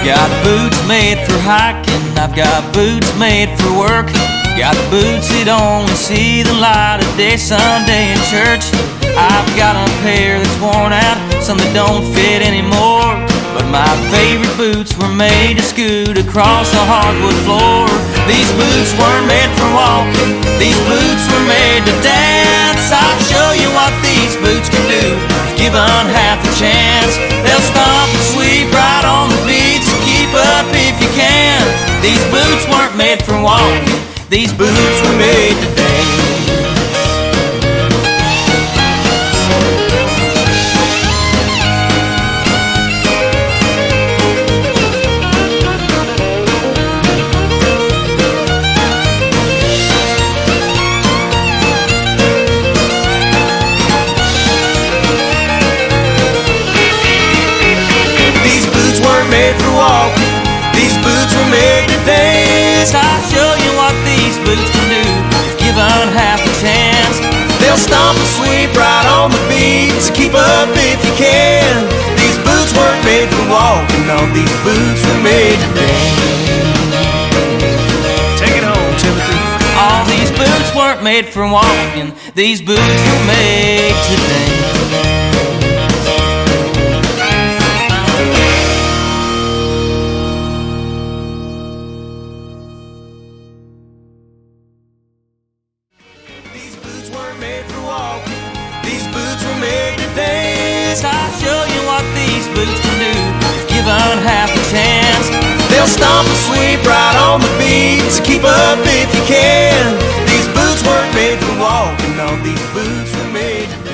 Got boots made for hiking, I've got boots made for work. Got boots that only see the light of day Sunday in church. I've got a pair that's worn out, some that don't fit anymore. But my favorite boots were made to scoot across a hardwood floor. These boots weren't made for walking, these boots were made to dance. I'll show you what these boots can do if given half a chance. They'll stomp and sweep right on the beat, so keep up if you can. These boots weren't made for walking, these boots were made to dance. Made for walking, these boots were made to dance. I'll show you what these boots can do if given half a chance. They'll stomp and sweep right on the beat, so keep up if you can. These boots weren't made for walking, no, these boots were made to dance. Take it home, Timothy. All these boots weren't made for walking, these boots were made to dance. I'll show you what these boots can do if given half a chance. They'll stomp and sweep right on the beat, so keep up if you can. These boots weren't made for walking, no, these boots were made to